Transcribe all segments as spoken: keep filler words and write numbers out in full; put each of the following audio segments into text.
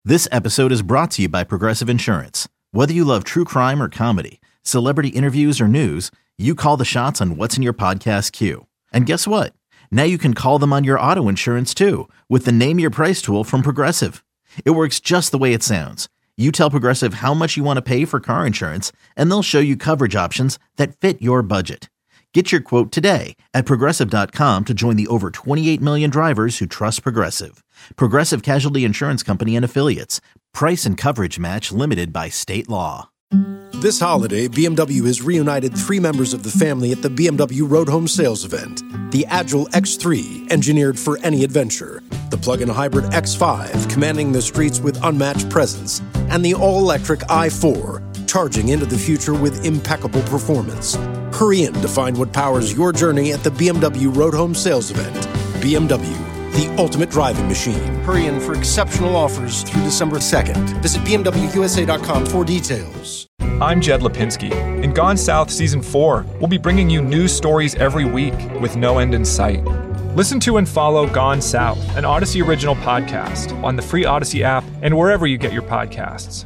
This episode is brought to you by Progressive Insurance. Whether you love true crime or comedy, celebrity interviews or news, you call the shots on what's in your podcast queue. And guess what? Now you can call them on your auto insurance too with the Name Your Price tool from Progressive. It works just the way it sounds. You tell Progressive how much you want to pay for car insurance, and they'll show you coverage options that fit your budget. Get your quote today at Progressive dot com to join the over twenty-eight million drivers who trust Progressive. Progressive Casualty Insurance Company and Affiliates. Price and coverage match limited by state law. This holiday, B M W has reunited three members of the family at the B M W Road Home Sales event. The Agile X three, engineered for any adventure. The plug-in hybrid X five, commanding the streets with unmatched presence. And the all-electric i four, charging into the future with impeccable performance. Hurry in to find what powers your journey at the B M W Road Home Sales event. B M W, the ultimate driving machine. Hurry in for exceptional offers through December second. Visit B M W U S A dot com for details. I'm Jed Lipinski. In Gone South Season four, we'll be bringing you news stories every week with no end in sight. Listen to and follow Gone South, an Odyssey original podcast, on the free Odyssey app and wherever you get your podcasts.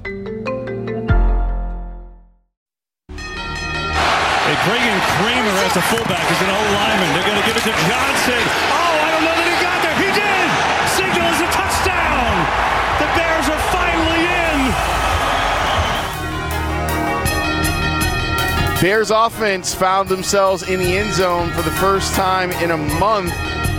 They bring in Kramer as the fullback, as an old lineman. They're going to give it to Johnson. Oh, I don't know that he got there. He did! Signal is a touchdown! The Bears are finally in! Bears offense found themselves in the end zone for the first time in a month,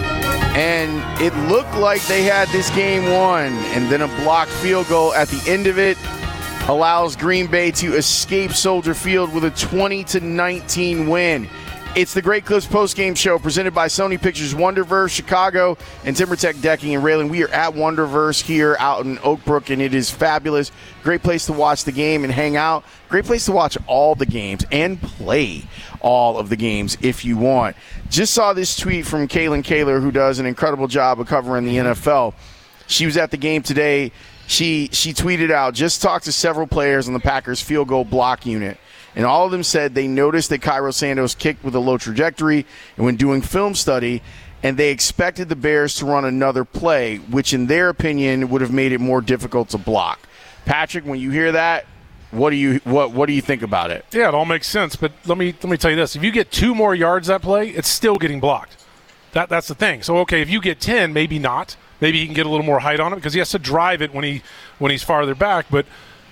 and it looked like they had this game won, and then a blocked field goal at the end of it allows Green Bay to escape Soldier Field with a twenty to nineteen win. It's the Great Clips postgame show presented by Sony Pictures Wonderverse Chicago and TimberTech Decking and Railing. We are at Wonderverse here out in Oak Brook, and it is fabulous. Great place to watch the game and hang out. Great place to watch all the games and play all of the games if you want. Just saw this tweet from Kaylin Kaler, who does an incredible job of covering the N F L. She was at the game today. She she tweeted out, just talked to several players on the Packers field goal block unit, and all of them said they noticed that Cairo Santos kicked with a low trajectory and when doing film study, and they expected the Bears to run another play, which in their opinion would have made it more difficult to block. Patrick, when you hear that, what do you what what do you think about it? Yeah, it all makes sense, but let me let me tell you this. If you get two more yards that play, it's still getting blocked. That that's the thing. So okay, if you get ten, maybe not. Maybe he can get a little more height on it because he has to drive it when he when he's farther back. But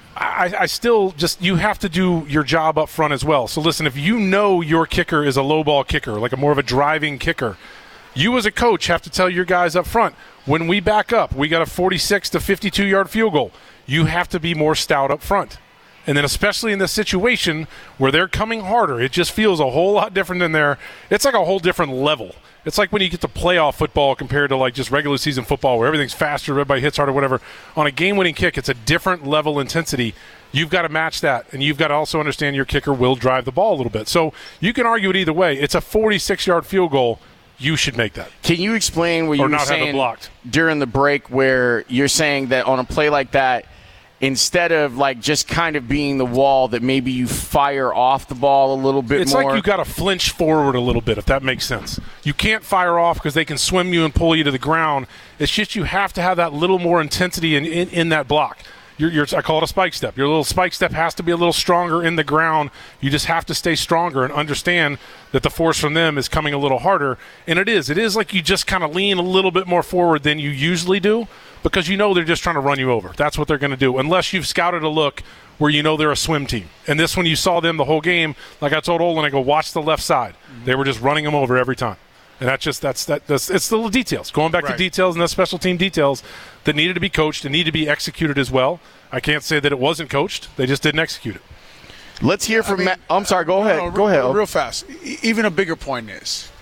I, I still just – you have to do your job up front as well. So, listen, if you know your kicker is a low ball kicker, like a more of a driving kicker, you as a coach have to tell your guys up front, when we back up, we got a forty-six to fifty-two yard field goal. You have to be more stout up front. And then especially in this situation where they're coming harder, it just feels a whole lot different than there. It's like a whole different level. It's like when you get to playoff football compared to like just regular season football where everything's faster, everybody hits harder, whatever. On a game-winning kick, it's a different level intensity. You've got to match that, and you've got to also understand your kicker will drive the ball a little bit. So you can argue it either way. It's a forty-six yard field goal. You should make that. Can you explain what you were saying during the break where you're saying that on a play like that, instead of like just kind of being the wall, that maybe you fire off the ball a little bit it's more? It's like you got to flinch forward a little bit, if that makes sense. You can't fire off because they can swim you and pull you to the ground. It's just you have to have that little more intensity in, in, in that block. You're, you're, I call it a spike step. Your little spike step has to be a little stronger in the ground. You just have to stay stronger and understand that the force from them is coming a little harder. And it is. It is like you just kind of lean a little bit more forward than you usually do, because you know they're just trying to run you over. That's what they're going to do, unless you've scouted a look where you know they're a swim team. And this one, you saw them the whole game. Like I told Olin, I go, watch the left side. Mm-hmm. They were just running them over every time. And that's just that's that. That's it's the little details. Going back right. to details and the special team details that needed to be coached and need to be executed as well. I can't say that it wasn't coached. They just didn't execute it. Let's hear from I mean, Matt. I'm sorry. Go ahead. No, no, go real, ahead. Real fast. Even a bigger point is,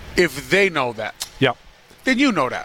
if they know that, yeah, then you know that,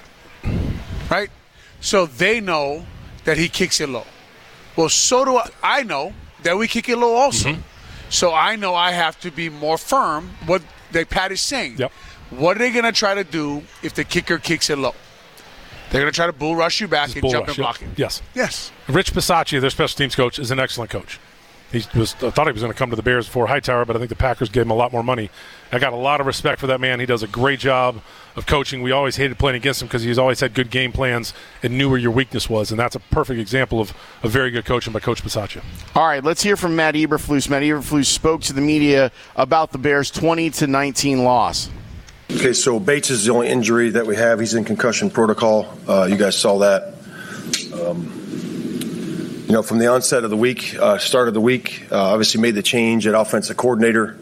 right? So they know that he kicks it low. Well, so do I. I know that we kick it low also. Mm-hmm. So I know I have to be more firm. What they Pat is saying. Yep. What are they going to try to do if the kicker kicks it low? They're going to try to bull rush you back Just and jump rush, and block yep. it. Yes. Yes. Rich Bisaccia, their special teams coach, is an excellent coach. He was I thought he was going to come to the Bears before Hightower, but I think the Packers gave him a lot more money. I got a lot of respect for that man. He does a great job of coaching. We always hated playing against him because he's always had good game plans and knew where your weakness was, and that's a perfect example of a very good coaching by Coach Bisaccia. All right, let's hear from Matt Eberflus. Matt Eberflus spoke to the media about the Bears' twenty to nineteen loss. Okay, so Bates is the only injury that we have. He's in concussion protocol. Uh, you guys saw that. Um, you know, from the onset of the week, uh, start of the week, uh, obviously made the change at offensive coordinator.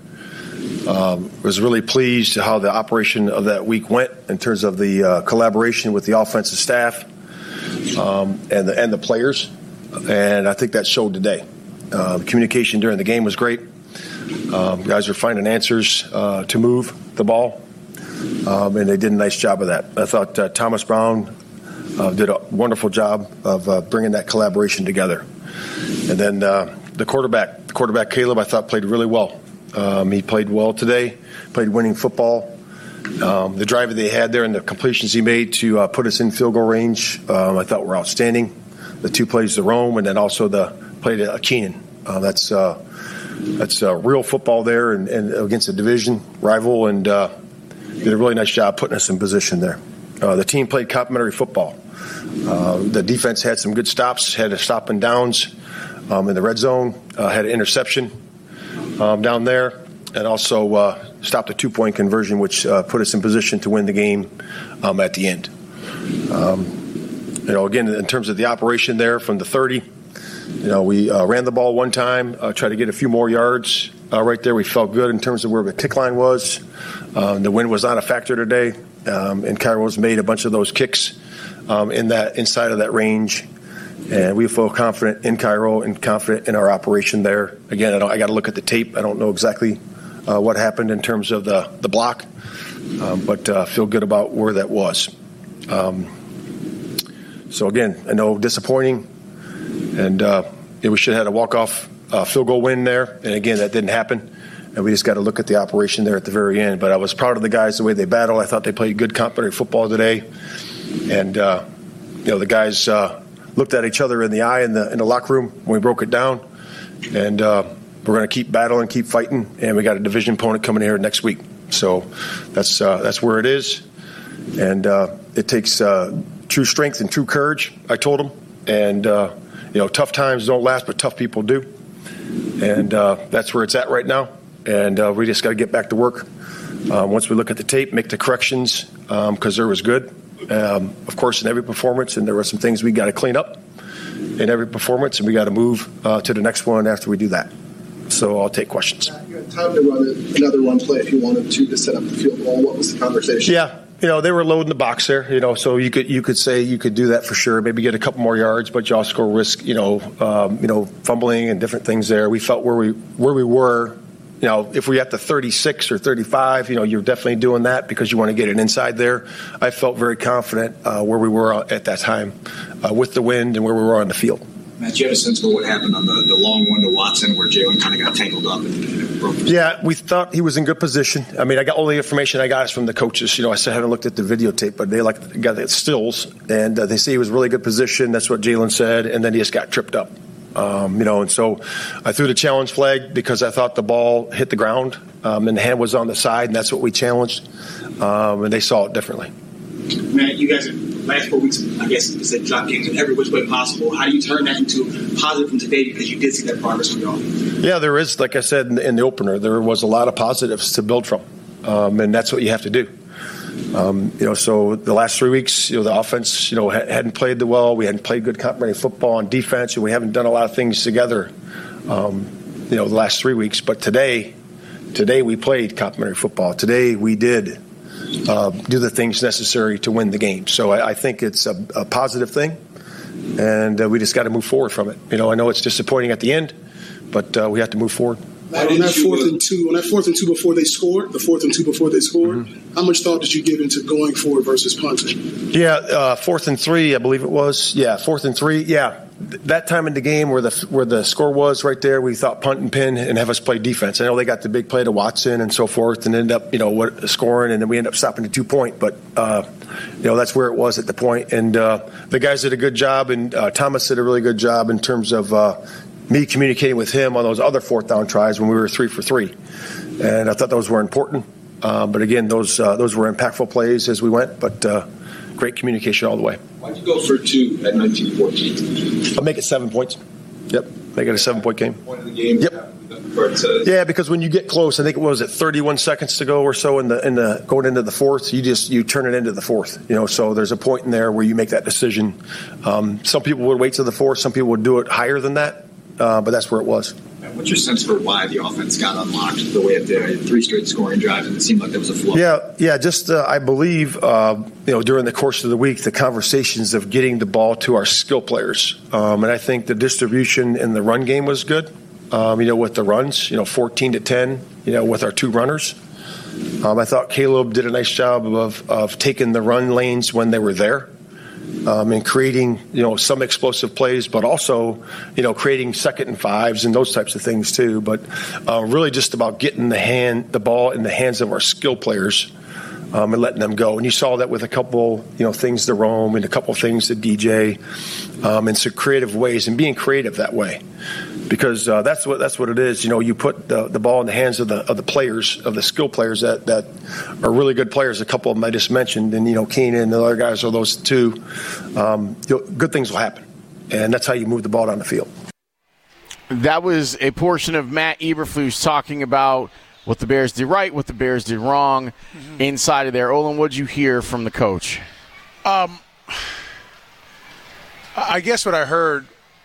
Um, was really pleased how the operation of that week went in terms of the uh, collaboration with the offensive staff um, and the and the players, and I think that showed today. Uh, the communication during the game was great. Um, guys are finding answers uh, to move the ball, um, and they did a nice job of that. I thought uh, Thomas Brown uh, did a wonderful job of uh, bringing that collaboration together. And then uh, the quarterback, the quarterback Caleb, I thought played really well. Um, he played well today, played winning football. Um, the drive that they had there and the completions he made to uh, put us in field goal range, um, I thought were outstanding. The two plays to Rome and then also the play to Keenan. Uh, that's uh, that's uh, real football there and, and against a division rival, and uh, did a really nice job putting us in position there. Uh, the team played complementary football. Uh, the defense had some good stops, had a stop and downs um, in the red zone, uh, had an interception Um, down there, and also uh, stopped a two-point conversion, which uh, put us in position to win the game um, at the end. Um, you know, again, in terms of the operation there from the thirty, you know, we uh, ran the ball one time, uh, tried to get a few more yards uh, right there. We felt good in terms of where the kick line was. Um, the wind was not a factor today, um, and Cairo's made a bunch of those kicks um, in that inside of that range. And we feel confident in Cairo and confident in our operation there. Again, I, don't, I got to look at the tape. I don't know exactly uh, what happened in terms of the, the block, um, but uh, feel good about where that was. Um, so, again, I know disappointing, and uh, yeah, we should have had a walk-off uh, field goal win there. And, again, that didn't happen. And we just got to look at the operation there at the very end. But I was proud of the guys, the way they battled. I thought they played good complementary football today. And, uh, you know, the guys uh, – looked at each other in the eye in the in the locker room when we broke it down, and uh, we're going to keep battling, keep fighting, and we got a division opponent coming here next week. So that's uh, that's where it is, and uh, it takes uh, true strength and true courage. I told them, and uh, you know, tough times don't last, but tough people do, and uh, that's where it's at right now. And uh, we just got to get back to work. Uh, once we look at the tape, make the corrections because um, there was good. Um, of course, in every performance, and there were some things we got to clean up in every performance, and we got to move uh, to the next one after we do that. So I'll take questions. You had time to run another run play if you wanted to to set up the field goal. What was the conversation? Yeah, you know, they were loading the box there. You know, so you could you could say you could do that for sure. Maybe get a couple more yards, but you also risk you know um, you know fumbling and different things there. We felt where we where we were. You know, if we're at the thirty-six or thirty-five, you know, you're definitely doing that because you want to get it inside there. I felt very confident uh, where we were at that time uh, with the wind and where we were on the field. Matt, you have a sense for what happened on the, the long one to Watson where Jalen kind of got tangled up and, and broke his Yeah, we thought he was in good position. I mean, I got all the information I got is from the coaches. You know, I still haven't looked at the videotape, but they like got the stills, and uh, they say he was in really good position. That's what Jalen said, and then he just got tripped up. Um, you know, and so I threw the challenge flag because I thought the ball hit the ground um, and the hand was on the side, and that's what we challenged, um, and they saw it differently. Matt, you guys, last four weeks, I guess you said drop games in every which way possible. How do you turn that into positive from today because you did see that progress from y'all? Yeah, there is, like I said in the, in the opener, there was a lot of positives to build from, um, and that's what you have to do. Um, you know, so the last three weeks, you know, the offense, you know, ha- hadn't played the well. We hadn't played good complementary football on defense, and we haven't done a lot of things together, um, you know, the last three weeks. But today, today we played complementary football. Today we did uh, do the things necessary to win the game. So I, I think it's a, a positive thing, and uh, we just got to move forward from it. You know, I know it's disappointing at the end, but uh, we have to move forward. On that fourth and two, on that fourth and two before they scored, the fourth and two before they scored, mm-hmm. how much thought did you give into going forward versus punting? Yeah, uh, fourth and three, I believe it was. Yeah, fourth and three. Yeah, that time in the game where the where the score was right there, we thought punt and pin and have us play defense. I know they got the big play to Watson and so forth, and ended up you know what, scoring, and then we ended up stopping the two point. But uh, you know that's where it was at the point, and uh, the guys did a good job, and uh, Thomas did a really good job in terms of. Uh, me communicating with him on those other fourth down tries when we were three for three. And I thought those were important. Uh, but again, those uh, those were impactful plays as we went, but uh, great communication all the way. Why'd you go for two at nineteen fourteen? I'll make it seven points. Yep, make it a seven-point game. Point of the game. Yep. Yeah, because when you get close, I think it was at thirty-one seconds to go or so in the in the going into the fourth, you just you turn it into the fourth. You know, so there's a point in there where you make that decision. Um, some people would wait to the fourth, some people would do it higher than that, uh, but that's where it was. What's your sense for why the offense got unlocked the way it did? Three straight scoring drives, and it seemed like there was a flow. Yeah, yeah. Just uh, I believe uh, you know during the course of the week, the conversations of getting the ball to our skill players, um, and I think the distribution in the run game was good. Um, you know, with the runs, you know, fourteen to ten, you know, with our two runners. Um, I thought Caleb did a nice job of of taking the run lanes when they were there. Um, and creating, you know, some explosive plays, but also, you know, creating second and fives and those types of things too. But uh, really just about getting the hand, the ball in the hands of our skill players um, and letting them go. And you saw that with a couple, you know, things to Rome and a couple things to D J, um, in some creative ways and being creative that way. Because uh, that's what that's what it is. You know, you put the, the ball in the hands of the of the players, of the skill players that, that are really good players. A couple of them I just mentioned, and you know, Keenan and the other guys are those two. Um, good things will happen, and that's how you move the ball down the field. That was a portion of Matt Eberflus talking about what the Bears did right, what the Bears did wrong mm-hmm. inside of there. Olin, what did you hear from the coach? Um, I guess what I heard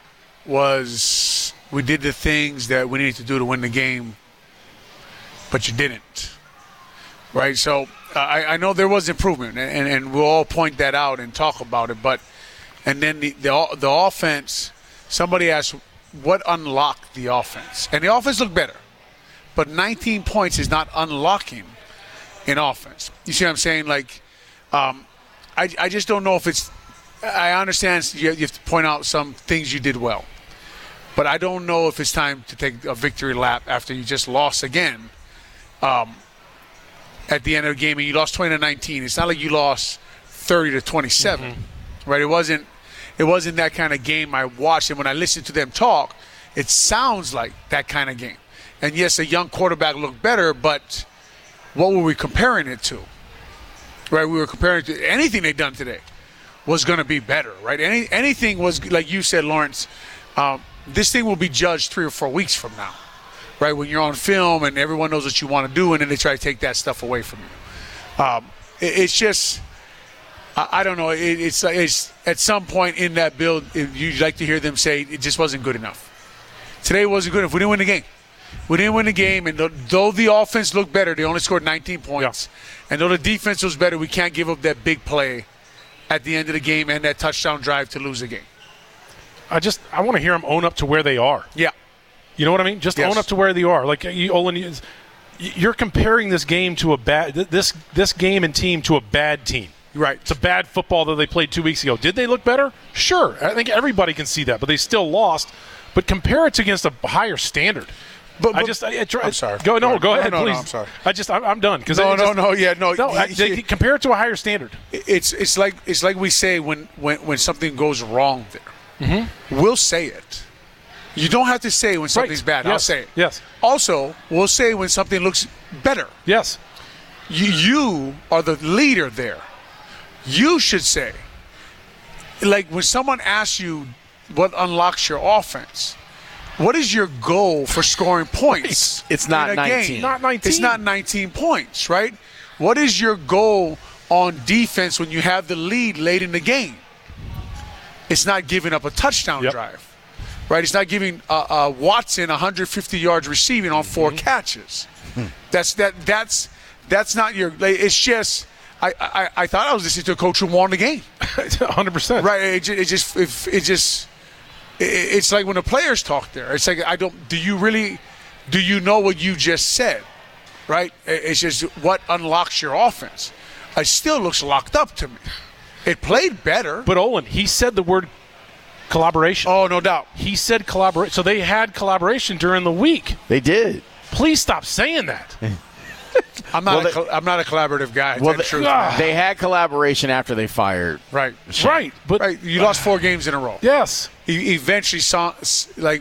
was we did the things that we needed to do to win the game, but you didn't, right? So uh, I, I know there was improvement, and, and, and we'll all point that out and talk about it. But and then the, the the offense, somebody asked what unlocked the offense, and the offense looked better, but nineteen points is not unlocking in offense. You see what I'm saying? Like, um, I I just don't know if it's. I understand you have to point out some things you did well. But I don't know if it's time to take a victory lap after you just lost again um, at the end of the game. And you lost twenty to nineteen. It's not like you lost thirty to twenty-seven, mm-hmm. right? It wasn't. It wasn't that kind of game I watched. And when I listened to them talk, it sounds like that kind of game. And yes, a young quarterback looked better, but what were we comparing it to? Right? We were comparing it to anything they'd done today was going to be better, right? Any anything was like you said, Lawrence. Um, This thing will be judged three or four weeks from now, right? When you're on film and everyone knows what you want to do, and then they try to take that stuff away from you. Um, it, it's just, I, I don't know. It, it's, it's at some point in that build, it, you'd like to hear them say it just wasn't good enough. Today wasn't good enough. We didn't win the game. We didn't win the game, and though the offense looked better, they only scored nineteen points. Yeah. And though the defense was better, we can't give up that big play at the end of the game and that touchdown drive to lose the game. I just I want to hear them own up to where they are. Yeah. You know what I mean? Just yes. own up to where they are. Like, you, Olin, you're comparing this game to a bad this this game and team to a bad team. Right. It's a bad football that they played two weeks ago. Did they look better? Sure. I think everybody can see that, but they still lost. But compare it to against a higher standard. But, but I just I, I try, I'm sorry. Go no, go no, ahead, no, please. No, I'm sorry. I just I'm, I'm done because no, I just, no, no, yeah, no. No, I, they, compare it to a higher standard. It's it's like it's like we say when when, when something goes wrong there. Mm-hmm. We'll say it. You don't have to say when something's right. bad. Yes. I'll say it. Yes. Also, we'll say when something looks better. Yes. You, you are the leader there. You should say, like when someone asks you what unlocks your offense, what is your goal for scoring points? It's not nineteen. Game? Not nineteen. It's not nineteen points, right? What is your goal on defense when you have the lead late in the game? It's not giving up a touchdown yep. drive, right? It's not giving uh, uh, Watson one hundred fifty yards receiving on four mm-hmm. catches. Hmm. That's that. That's that's not your. It's just. I, I, I thought I was listening to a coach who won the game. one hundred percent. Right. It, it just. It, it just. It, it's like when the players talk there. It's like I don't. Do you really? Do you know what you just said? Right. It's just what unlocks your offense. It still looks locked up to me. It played better. But, Olin, he said the word collaboration. Oh, no doubt. He said collaboration. So they had collaboration during the week. They did. Please stop saying that. I'm not, well, a, they, I'm not a collaborative guy. Well, they, they had collaboration after they fired. Right. Right. But right. You lost four games in a row. Yes. You eventually saw, like,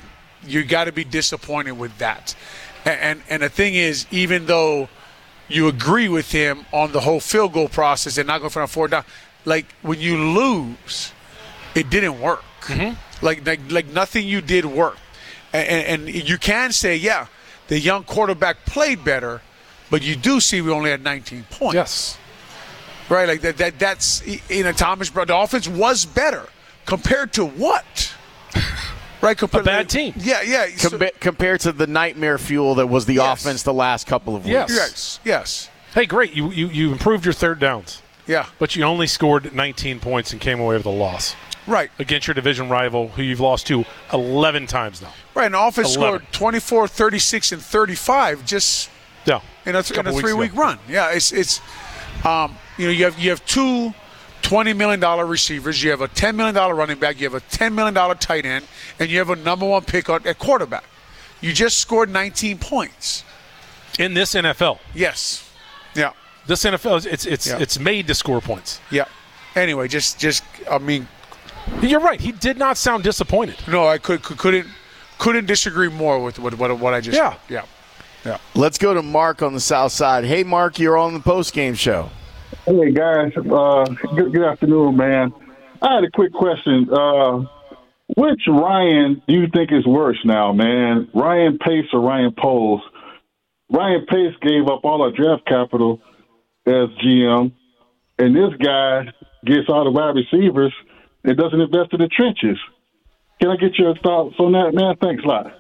you got to be disappointed with that. And, and and the thing is, even though you agree with him on the whole field goal process and not going for a fourth down, like when you lose, it didn't work. Mm-hmm. Like, like like nothing you did worked. And, and, and you can say, yeah, the young quarterback played better, but you do see we only had nineteen points. Yes. Right, like that. That that's in a Thomas Brown. The offense was better compared to what? Right, compared a bad to, team. Yeah, yeah. Compa- so, compared to the nightmare fuel that was the yes. offense the last couple of weeks. Yes. yes, yes. Hey, great. You, you you improved your third downs. Yeah, but you only scored nineteen points and came away with a loss. Right. Against your division rival, who you've lost to eleven times now. Right, and the offense eleven. Scored twenty-four, thirty-six, and thirty-five just yeah. in a, th- in a three-week ago. run. Yeah, it's it's um, you know you have you have two twenty million dollars receivers, you have a ten million dollars running back, you have a ten million dollars tight end, and you have a number one pick at quarterback. You just scored nineteen points in this N F L. Yes. Yeah. This N F L is it's it's yeah. it's made to score points. Yeah. Anyway, just just I mean. You're right. He did not sound disappointed. No, I could, couldn't couldn't disagree more with what what, what I just yeah. said. Yeah. Yeah. Let's go to Mark on the south side. Hey, Mark, you're on the post-game show. Hey, guys. Uh, good, good afternoon, man. I had a quick question. Uh, which Ryan do you think is worse now, man? Ryan Pace or Ryan Poles? Ryan Pace gave up all our draft capital as G M, and this guy gets all the wide receivers. It doesn't invest in the trenches. Can I get your thoughts on that, man? Thanks a lot.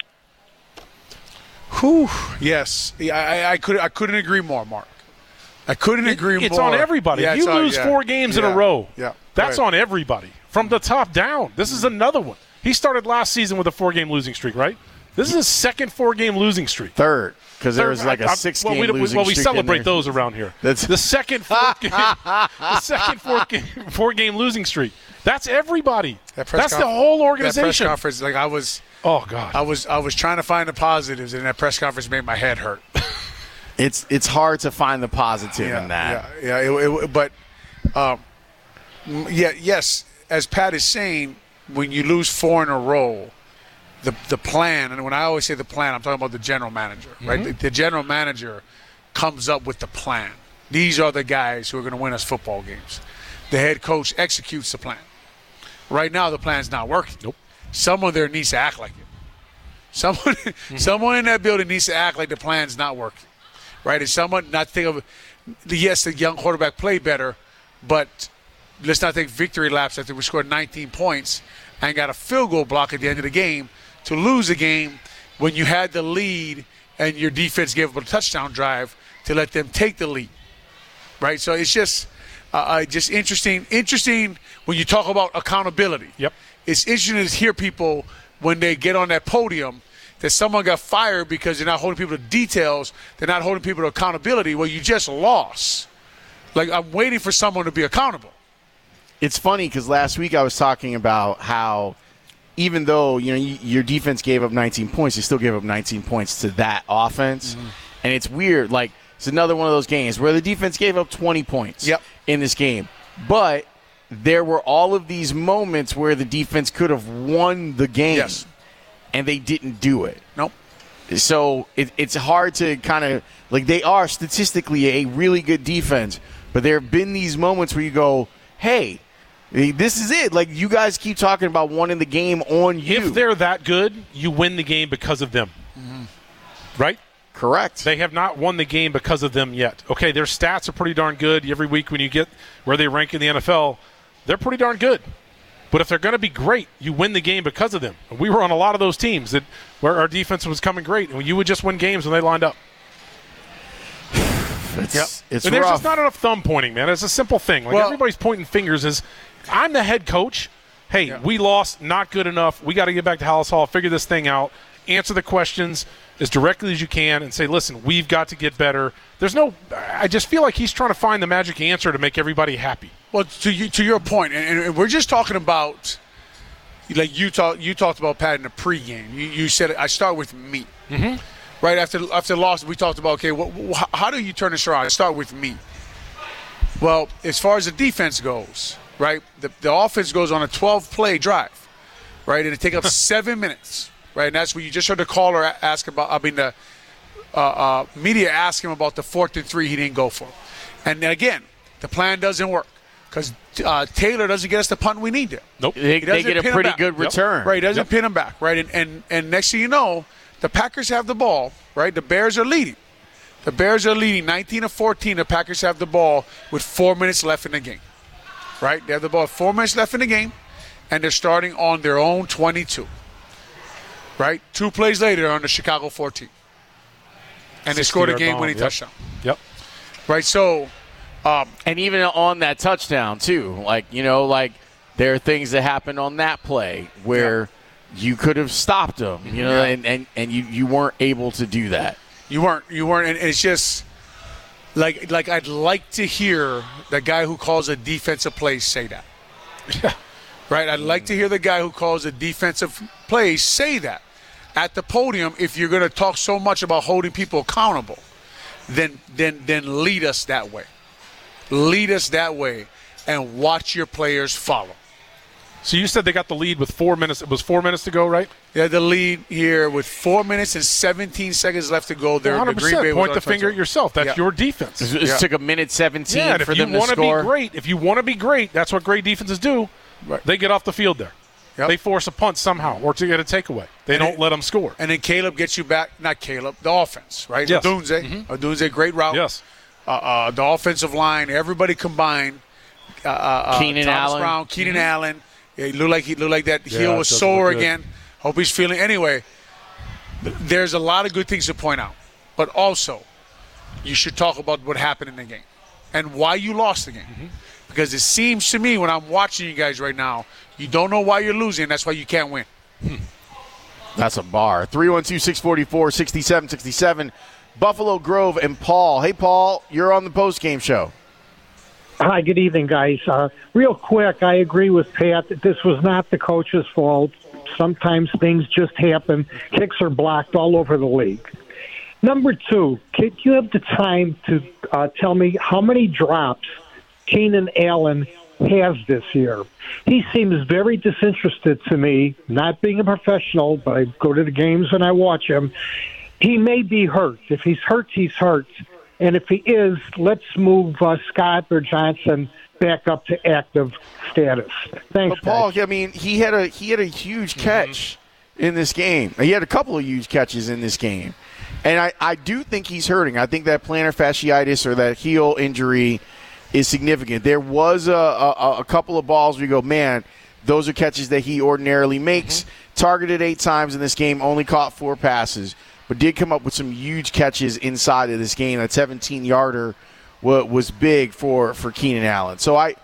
Whew. Yes. I, I, could, I couldn't agree more, Mark. I couldn't agree it, it's more. It's on everybody. Yeah, you on, lose yeah. four games yeah. in a row. Yeah. That's right. on everybody. From the top down. This is another one. He started last season with a four-game losing streak, right? This is his second four-game losing streak. Third, because there was like a six-game well, we, losing well, we streak. Well, we celebrate those around here. That's the second, fourth game, the second fourth game, four-game losing streak. That's everybody. That That's conf- the whole organization. That press conference, like I was. Oh God. I was I was trying to find the positives, and that press conference made my head hurt. It's it's hard to find the positive yeah, in that. Yeah, yeah. It, it, but um, yeah, yes. As Pat is saying, when you lose four in a row, the the plan, and when I always say the plan, I'm talking about the general manager, mm-hmm. right? The, the general manager comes up with the plan. These are the guys who are going to win us football games. The head coach executes the plan. Right now, the plan's not working. Nope. Someone there needs to act like it. Someone, mm-hmm. someone in that building needs to act like the plan's not working. Right? And someone not think of, yes, the young quarterback played better, but let's not take victory laps after we scored nineteen points and got a field goal block at the end of the game to lose the game when you had the lead and your defense gave up a touchdown drive to let them take the lead. Right? So it's just uh, just interesting. Interesting when you talk about accountability. Yep. It's interesting to hear people when they get on that podium that someone got fired because they're not holding people to details. They're not holding people to accountability. Well, you just lost. Like, I'm waiting for someone to be accountable. It's funny because last week I was talking about how even though, you know, you, your defense gave up nineteen points, you still gave up nineteen points to that offense. Mm-hmm. And it's weird. Like, it's another one of those games where the defense gave up twenty points yep. in this game. But there were all of these moments where the defense could have won the game. Yes. And they didn't do it. Nope. So it, it's hard to kind of – like, they are statistically a really good defense, but there have been these moments where you go, hey, this is it. Like, you guys keep talking about winning the game on you. If they're that good, you win the game because of them. Mm-hmm. Right? Correct. They have not won the game because of them yet. Okay, their stats are pretty darn good. Every week when you get where they rank in the N F L, they're pretty darn good. But if they're going to be great, you win the game because of them. We were on a lot of those teams that where our defense was coming great, and you would just win games when they lined up. It's, yep. it's and there's rough. just not enough thumb pointing, man. It's a simple thing. Like, well, everybody's pointing fingers. Is I'm the head coach. Hey, yeah. we lost, not good enough. We got to get back to Hallis Hall, figure this thing out, answer the questions as directly as you can, and say, listen, we've got to get better. There's no – I just feel like he's trying to find the magic answer to make everybody happy. Well, to you, to your point, and, and we're just talking about – like you, talk, you talked about, Pat, in the pregame. You, you said, I start with me. Mm-hmm. Right after after the loss, we talked about, okay, what, how do you turn this around? I start with me. Well, as far as the defense goes, right, the, the offense goes on a twelve-play drive, right, and it takes up seven minutes. right? And that's what you just heard the caller ask about. I mean, the uh, uh, media ask him about the fourth and three he didn't go for. And again, the plan doesn't work because uh, Taylor doesn't get us the punt we need there. Nope. They, they get a pretty good yep. return. Right, he doesn't Yep. pin him back, right? And, and and next thing you know, the Packers have the ball, right? The Bears are leading. The Bears are leading nineteen to fourteen. The Packers have the ball with four minutes left in the game, right? They have the ball with four minutes left in the game, and they're starting on their own twenty-two, right? Two plays later, they're on the Chicago fourteen. And they scored a game-winning yep. touchdown. Yep. Right, so... Um, and even on that touchdown, too, like, you know, like there are things that happened on that play where yeah. you could have stopped them, you know, yeah. and, and, and you, you weren't able to do that. You weren't. You weren't. And it's just like like I'd like to hear the guy who calls a defensive play say that. Yeah. Right? I'd like to hear the guy who calls a defensive play say that at the podium. If you're going to talk so much about holding people accountable, then then then lead us that way. Lead us that way and watch your players follow. So you said they got the lead with four minutes. It was four minutes to go, right? Yeah, the lead here with four minutes and seventeen seconds left to go. There, one hundred percent. The Green Bay Point the finger at yourself. That's yeah. your defense. It yeah. took a minute seventeen yeah, for them to score. If you want to be great, if you want to be great, that's what great defenses do. Right. They get off the field there. Yep. They force a punt somehow or to get a takeaway. They and don't it, let them score. And then Caleb gets you back. Not Caleb, the offense, right? Yes. Odunze. Mm-hmm. Odunze, great route. Yes. Uh, uh, the offensive line, everybody combined. Uh, uh, Keenan Thomas Allen. Brown, Keenan Mm-hmm. Allen. Yeah, he looked like he looked like that yeah, heel was sore again. again. Hope he's feeling. Anyway, th- there's a lot of good things to point out, but also you should talk about what happened in the game and why you lost the game. Mm-hmm. Because it seems to me when I'm watching you guys right now, you don't know why you're losing. That's why you can't win. Hmm. That's a bar. three one two, six four four, six seven six seven. Buffalo Grove and Paul. Hey, Paul, you're on the post-game show. Hi, good evening, guys. Uh, real quick, I agree with Pat that this was not the coach's fault. Sometimes things just happen. Kicks are blocked all over the league. Number two, can you have the time to uh, tell me how many drops Keenan Allen has this year? He seems very disinterested to me, not being a professional, but I go to the games and I watch him. He may be hurt. If he's hurt, he's hurt. And if he is, let's move uh, Scott or Johnson back up to active status. Thanks, but Paul, guys. I mean, he had a he had a huge catch mm-hmm. in this game. He had a couple of huge catches in this game. And I, I do think he's hurting. I think that plantar fasciitis or that heel injury is significant. There was a, a, a couple of balls where you go, man, those are catches that he ordinarily makes. Mm-hmm. Targeted eight times in this game, only caught four passes, but did come up with some huge catches inside of this game. That seventeen-yarder was big for, for Keenan Allen. So I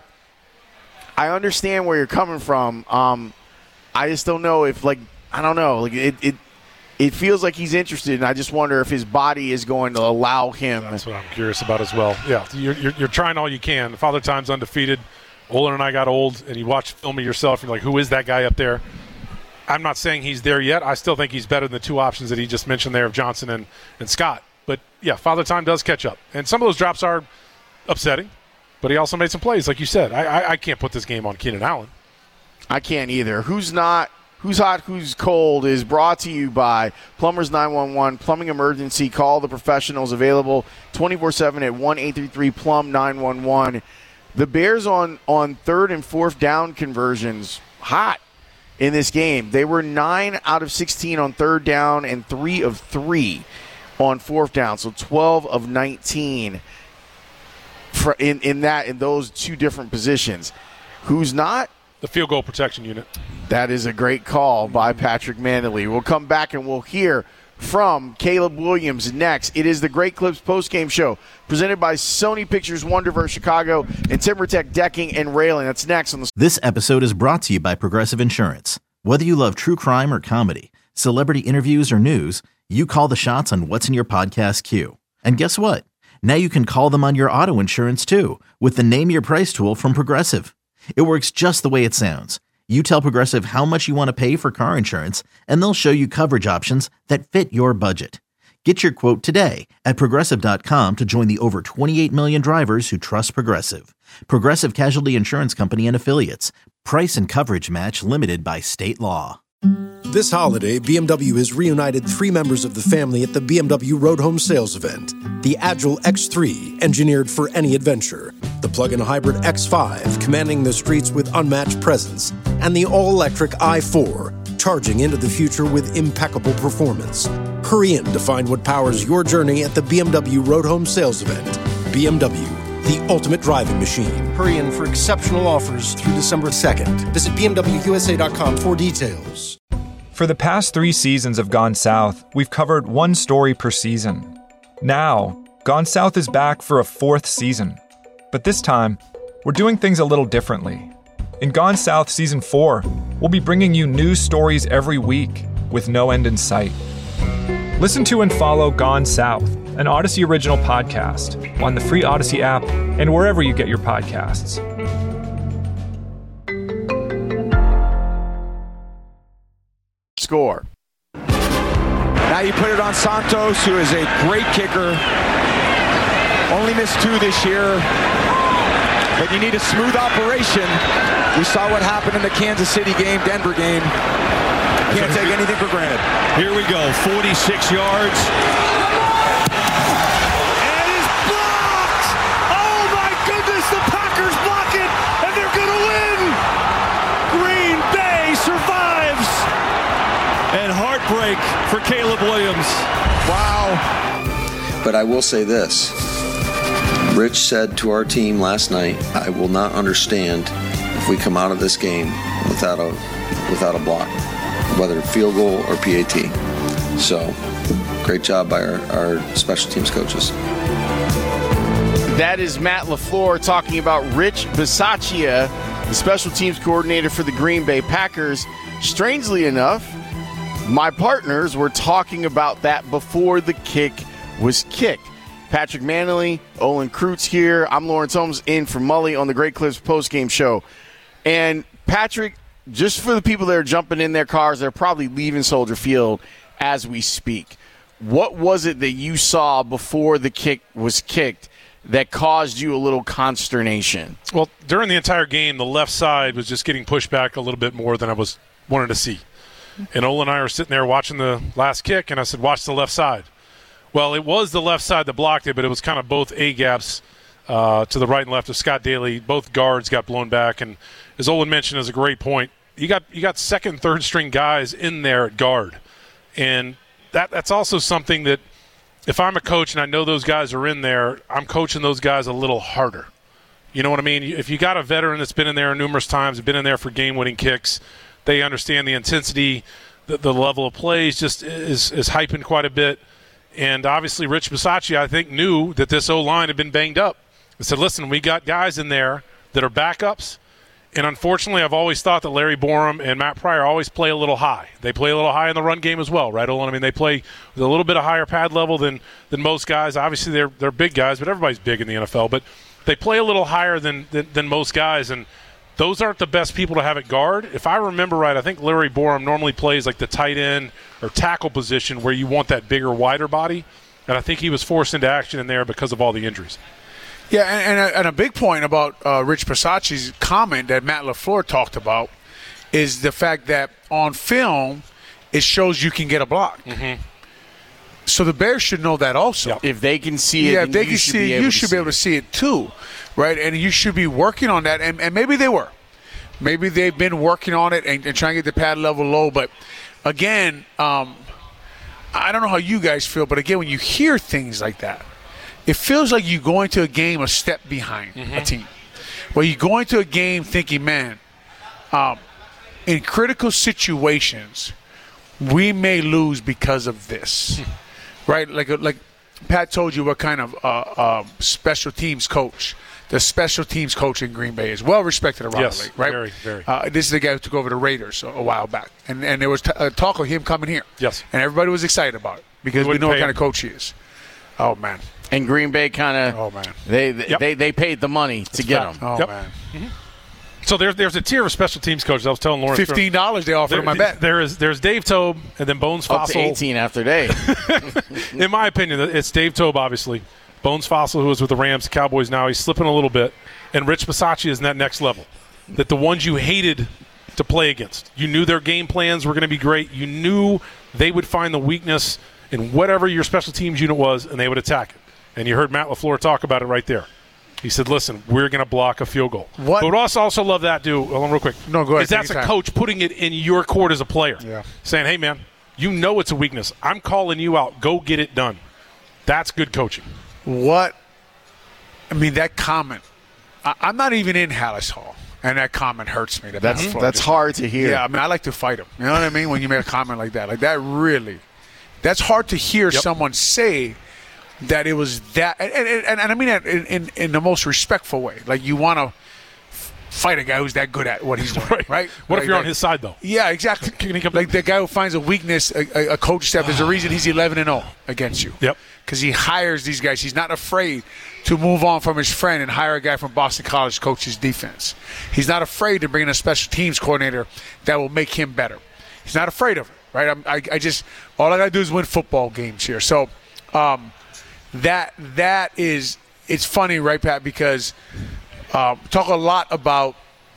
I understand where you're coming from. Um, I just don't know if, like, I don't know. Like it, it it feels like he's interested, and I just wonder if his body is going to allow him. That's what I'm curious about as well. Yeah, you're, you're, you're trying all you can. Father Time's undefeated. Olin and I got old, and you watch film of yourself, and you're like, who is that guy up there? I'm not saying he's there yet. I still think he's better than the two options that he just mentioned there of Johnson and, and Scott. But, yeah, Father Time does catch up. And some of those drops are upsetting, but he also made some plays, like you said. I, I, I can't put this game on Keenan Allen. I can't either. Who's not, who's hot, who's cold is brought to you by Plumbers nine one one, Plumbing Emergency. Call the professionals, available twenty-four seven at one eight three three plumb nine one one. The Bears on, on third and fourth down conversions, hot. In this game, they were nine out of sixteen on third down and three of three on fourth down. So twelve of nineteen for in, in that in those two different positions. Who's not? The field goal protection unit. That is a great call by Patrick Mandley. We'll come back and we'll hear from Caleb Williams next. It is the Great Clips postgame show presented by Sony Pictures Wonderverse Chicago and TimberTech Decking and Railing. That's next on the. This episode is brought to you by Progressive Insurance. Whether you love true crime or comedy, celebrity interviews or news, you call the shots on what's in your podcast queue. And guess what? Now you can call them on your auto insurance too with the Name Your Price tool from Progressive. It works just the way it sounds. You tell Progressive how much you want to pay for car insurance, and they'll show you coverage options that fit your budget. Get your quote today at Progressive dot com to join the over twenty-eight million drivers who trust Progressive. Progressive Casualty Insurance Company and Affiliates. Price and coverage match limited by state law. This holiday, B M W has reunited three members of the family at the B M W Road Home Sales Event. The Agile X three, engineered for any adventure. The plug-in hybrid X five, commanding the streets with unmatched presence. And the all-electric i four, charging into the future with impeccable performance. Hurry in to find what powers your journey at the B M W Road Home Sales Event. B M W, the ultimate driving machine. Hurry in for exceptional offers through December second. Visit B M W U S A dot com for details. For the past three seasons of Gone South, we've covered one story per season. Now, Gone South is back for a fourth season. But this time, we're doing things a little differently. In Gone South Season four, we'll be bringing you news stories every week with no end in sight. Listen to and follow Gone South, an Odyssey original podcast, on the free Odyssey app and wherever you get your podcasts. Score. Now you put it on Santos, who is a great kicker. Only missed two this year. But you need a smooth operation. We saw what happened in the Kansas City game, Denver game. Can't take anything for granted. Here we go, forty-six yards. And it's blocked! Oh my goodness, the Packers block it, and they're gonna win! Green Bay survives! And heartbreak for Caleb Williams. Wow. But I will say this. Rich said to our team last night, I will not understand if we come out of this game without a without a block, whether field goal or P A T. So, great job by our, our special teams coaches. That is Matt LaFleur talking about Rich Bisaccia, the special teams coordinator for the Green Bay Packers. Strangely enough, my partners were talking about that before the kick was kicked. Patrick Manley, Olin Kreutz here. I'm Lawrence Holmes in for Mully on the Great Clips postgame show. And Patrick, just for the people that are jumping in their cars, they're probably leaving Soldier Field as we speak. What was it that you saw before the kick was kicked that caused you a little consternation? Well, during the entire game, the left side was just getting pushed back a little bit more than I was wanted to see. And Olin and I were sitting there watching the last kick, and I said, watch the left side. Well, it was the left side that blocked it, but it was kind of both A-gaps uh, to the right and left of Scott Daly. Both guards got blown back, and as Olin mentioned, is a great point. You got you got second and third string guys in there at guard, and that that's also something that if I'm a coach and I know those guys are in there, I'm coaching those guys a little harder. You know what I mean? If you got a veteran that's been in there numerous times, been in there for game-winning kicks, they understand the intensity, the, the level of plays just is is hyping quite a bit. And obviously Rich Bisaccia, I think, knew that this O-line had been banged up. He said, listen, we got guys in there that are backups. And unfortunately, I've always thought that Larry Borum and Matt Pryor always play a little high. They play a little high in the run game as well, right, Olin? I mean, they play with a little bit of higher pad level than than most guys. Obviously, they're they're big guys, but everybody's big in the N F L. But they play a little higher than than, than most guys, and those aren't the best people to have at guard. If I remember right, I think Larry Borum normally plays like the tight end or tackle position where you want that bigger, wider body. And I think he was forced into action in there because of all the injuries. Yeah, and, and, a, and a big point about uh, Rich Bisaccia's comment that Matt LaFleur talked about is the fact that on film, it shows you can get a block. Mm-hmm. So the Bears should know that also. Yeah. If they can see it, yeah, if they you can should see be it, able you to should see be able to see it too, right? And you should be working on that, and, and maybe they were. Maybe they've been working on it and, and trying to get the pad level low. But, again, um, I don't know how you guys feel, but, again, when you hear things like that, it feels like you go into a game a step behind mm-hmm. a team. Where you go into a game thinking, man, um, in critical situations, we may lose because of this. Right? Like like Pat told you what kind of uh, uh, special teams coach. The special teams coach in Green Bay is well respected around yes, the league, right? Very, very. Uh, this is the guy who took over the Raiders a, a while back, and and there was t- uh, talk of him coming here. Yes, and everybody was excited about it because we, we know what kind him. of coach he is. Oh man! And Green Bay kind of oh man they they, yep. they they paid the money That's to get fact. him. Oh yep. man. Mm-hmm. So there's there's a tier of special teams coaches. I was telling Lawrence fifteen dollars they offered there, him. I bet there is there's Dave Toub and then Bones Up Fossil. to eighteen after Dave. In my opinion, it's Dave Toub obviously. Bones Fossil, who was with the Rams, Cowboys now, he's slipping a little bit. And Rich Bisaccia is in that next level. That the ones you hated to play against. You knew their game plans were going to be great. You knew they would find the weakness in whatever your special teams unit was, and they would attack it. And you heard Matt LaFleur talk about it right there. He said, listen, we're going to block a field goal. What? But also, also love that, dude. Hold on real quick. No, go ahead. Is that's a coach putting it in your court as a player. Yeah. Saying, hey, man, you know it's a weakness. I'm calling you out. Go get it done. That's good coaching. What? I mean, that comment. I, I'm not even in Hallis Hall, and that comment hurts me. That That's Matt LaFleur that's did. hard to hear. Yeah, I mean, I like to fight him. You know what I mean? When you make a comment like that. Like, that really. That's hard to hear Yep. someone say that it was that. And, and, and, and I mean that in, in, in the most respectful way. Like, you want to fight a guy who's that good at what he's doing, right? right? What like if you're that, on his side, though? Yeah, exactly. Like the guy who finds a weakness, a, a, a coach staff. There's a reason he's eleven and oh against you. Yep. Because he hires these guys. He's not afraid to move on from his friend and hire a guy from Boston College to coach his defense. He's not afraid to bring in a special teams coordinator that will make him better. He's not afraid of it, right? I'm, I, I just all I gotta do is win football games here. So um, that that is it's funny, right, Pat? Because um, talk a lot about.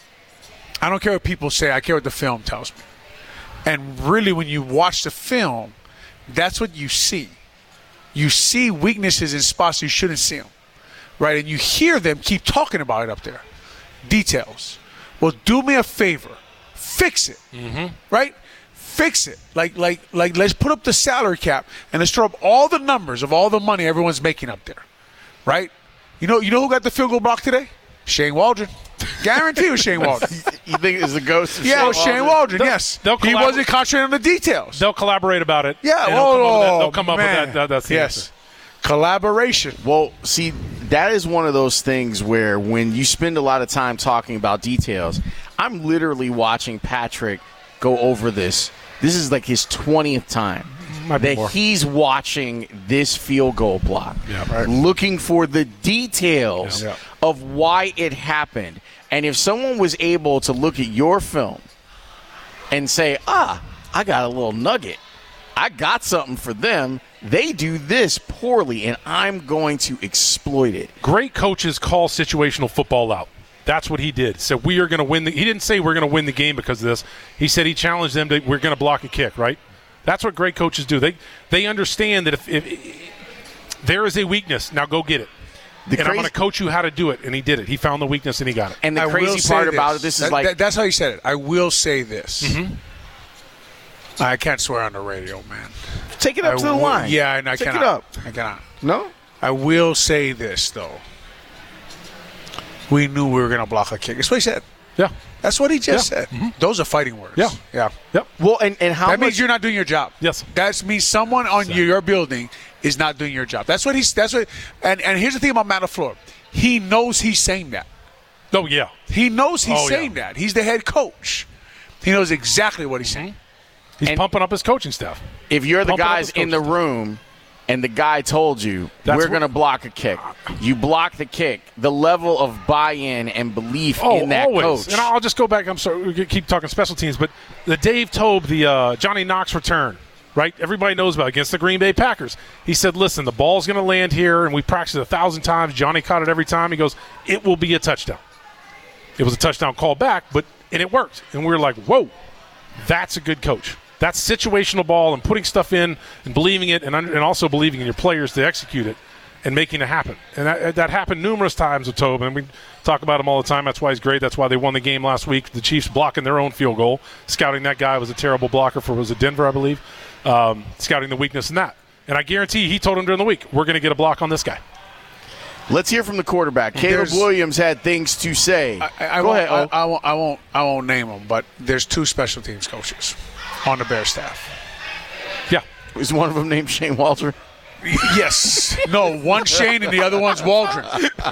I don't care what people say. I care what the film tells me. And really, when you watch the film, that's what you see. You see weaknesses in spots you shouldn't see them, right? And you hear them keep talking about it up there. Details. Well, do me a favor. Fix it, Mm-hmm. right? Fix it. Like, like, like. Let's put up the salary cap and let's throw up all the numbers of all the money everyone's making up there, right? You know, you know who got the field goal block today? Shane Waldron. Guarantee it was Shane Waldron. You think it's a ghost of Yeah, Shane it was Shane Waldron, They'll- yes. they'll He collabor- wasn't concentrating on the details. They'll collaborate about it. Yeah, and oh, they'll come up with that. They'll come up man. with that. that that's the yes. answer. Collaboration. Well, see, that is one of those things where when you spend a lot of time talking about details, I'm literally watching Patrick go over this. This is like his twentieth time Might be that more. he's watching this field goal block, Yeah, right. looking for the details Yeah. Yeah. of why it happened. And if someone was able to look at your film and say, ah, I got a little nugget, I got something for them, they do this poorly, and I'm going to exploit it. Great coaches call situational football out. That's what he did. Said we are going to win. The, he didn't say we're going to win the game because of this. He said he challenged them to we're going to block a kick. Right. That's what great coaches do. They they understand that if, if, if there is a weakness, now go get it. The and I'm crazy- going to coach you how to do it, and he did it. He found the weakness and he got it. And the I will crazy say part about it, this is That- like that- that's how he said it. I will say this. Mm-hmm. I can't swear on the radio, man. take it up I to the will- line. Yeah, and I Take cannot. it up. I cannot. No? I will say this though. We knew we were going to block a kick. That's what he said. Yeah. That's what he just Yeah. said. Those are fighting words. Yeah. Yeah. Yep. Well, and, and how that much means you're not doing your job. Yes. That means someone on your, your building is not doing your job. That's what he's. That's what. And and here's the thing about Matt LaFleur. He knows he's saying that. Oh yeah. He knows he's Oh, yeah. saying that. He's the head coach. He knows exactly what he's saying. He's And- pumping up his coaching staff. if you're the Pumping up guys his in the coaching room and the guy told you That's we're what- going to block a kick, you block the kick, the level of buy-in and belief Oh, in that always. coach. And I'll just go back. I'm sorry, we could keep talking special teams, but the Dave Tobe, the uh, Johnny Knox return, right? Everybody knows about it, against the Green Bay Packers. He said, listen, the ball's going to land here, and we practiced it a thousand times. Johnny caught it every time. He goes, it will be a touchdown. It was a touchdown call back, but and it worked. And we were like, whoa, that's a good coach. That's situational ball and putting stuff in and believing it and, under, and also believing in your players to execute it and making it happen. And that, that happened numerous times with Tobe, and we talk about him all the time. That's why he's great. That's why they won the game last week. The Chiefs blocking their own field goal. Scouting that guy was a terrible blocker for, was it Denver, I believe? Um, scouting the weakness in that. And I guarantee he told him during the week, we're going to get a block on this guy. Let's hear from the quarterback. Caleb There's- Williams had things to say. I, I, Go won't, ahead, O. I, I won't. I won't. I won't name them. But there's two special teams coaches on the Bears staff. Yeah. Is one of them named Shane Waldron? Yes. No, one Shane and the other one's Waldron.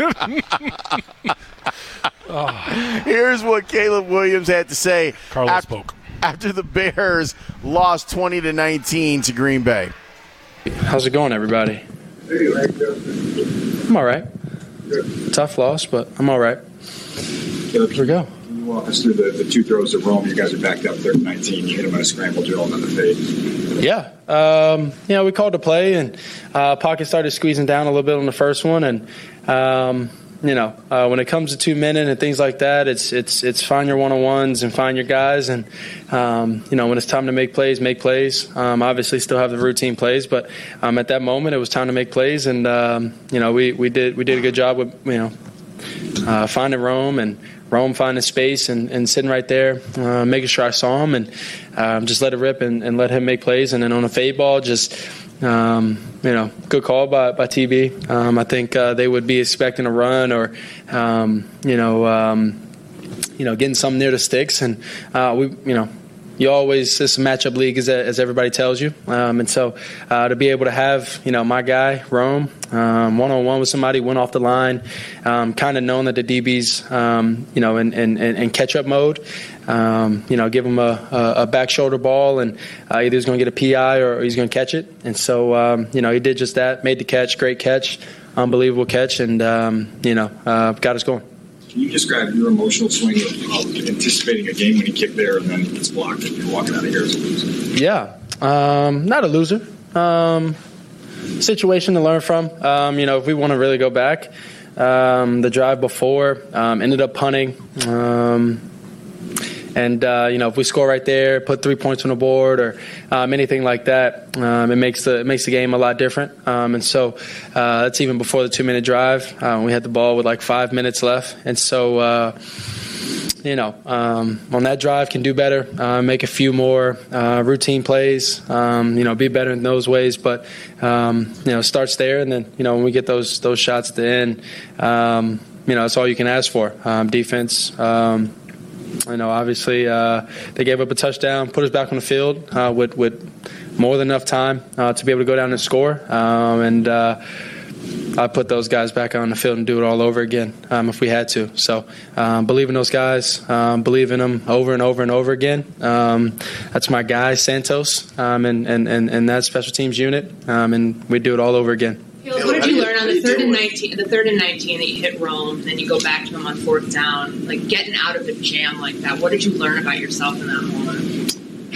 Here's what Caleb Williams had to say Carlos after, spoke. after the Bears lost twenty to nineteen to Green Bay. How's it going, everybody? I'm all right. Tough loss, but I'm all right. Here we go. Can you walk us through the, the two throws to Rome? You guys are backed up third and nineteen. You hit him on a scramble drill and then the fade. Yeah. Um, you know, we called a play, and uh, pocket started squeezing down a little bit on the first one, and um, you know, uh, when it comes to two minute and things like that, it's it's it's find your one on ones and find your guys, and um, you know, when it's time to make plays, make plays. Um, obviously, still have the routine plays, but um, at that moment, it was time to make plays, and um, you know, we we did we did a good job with you know uh, finding Rome and. Rome finding space and, and sitting right there, uh, making sure I saw him, and um, just let it rip and, and let him make plays. And then on a fade ball, just, um, you know, good call by, by T B. Um, I think uh, they would be expecting a run or, um, you know, um, you know, getting something near the sticks. And, uh, we, you know, you always, it's a matchup league, as, as everybody tells you. Um, and so uh, to be able to have, you know, my guy, Rome, um, one-on-one with somebody, went off the line, um, kind of knowing that the D B's, um, you know, in, in, in catch-up mode, um, you know, give him a, a, a back shoulder ball, and uh, either he's going to get a P I or he's going to catch it. And so, um, you know, he did just that, made the catch, great catch, unbelievable catch, and, um, you know, uh, got us going. Can you describe your emotional swing of anticipating a game-winning kick there and then it's blocked and you're walking out of here as a loser? Yeah, um, not a loser. Um, situation to learn from. Um, you know, if we want to really go back, um, the drive before um, ended up punting. Um, and, uh, you know, if we score right there, put three points on the board or um, anything like that, um, it makes the it makes the game a lot different. Um, and so uh, that's even before the two-minute drive. Uh, we had the ball with like five minutes left. And so, uh, you know, um, on that drive can do better, uh, make a few more uh, routine plays, um, you know, be better in those ways. But, um, you know, starts there. And then, you know, when we get those those shots at the end, um, you know, that's all you can ask for. Um, defense, um You know, obviously uh, they gave up a touchdown, put us back on the field uh, with, with more than enough time uh, to be able to go down and score. Um, and uh, I put those guys back on the field and do it all over again um, if we had to. So um, believe in those guys, um, believe in them over and over and over again. Um, that's my guy, Santos, um, and, and, and, and that special teams unit, um, and we do it all over again. What did you learn on the third and nineteen? The third and nineteen that you hit Rome, then you go back to him on fourth down, like getting out of a jam like that. What did you learn about yourself in that moment?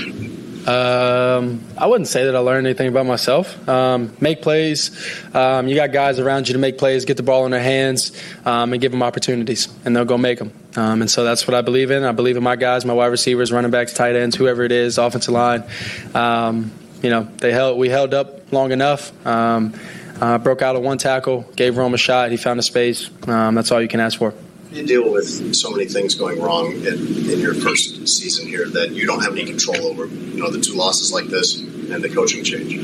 Um, I wouldn't say that I learned anything about myself. Um, make plays. Um, you got guys around you to make plays, get the ball in their hands, um, and give them opportunities, and they'll go make them. Um, and so that's what I believe in. I believe in my guys, my wide receivers, running backs, tight ends, whoever it is, offensive line. Um, you know, they held. We held up long enough. Um, Uh, broke out of one tackle, gave Rome a shot. He found a space. Um, that's all you can ask for. You deal with so many things going wrong in, in your first season here that you don't have any control over. You know, the two losses like this and the coaching change.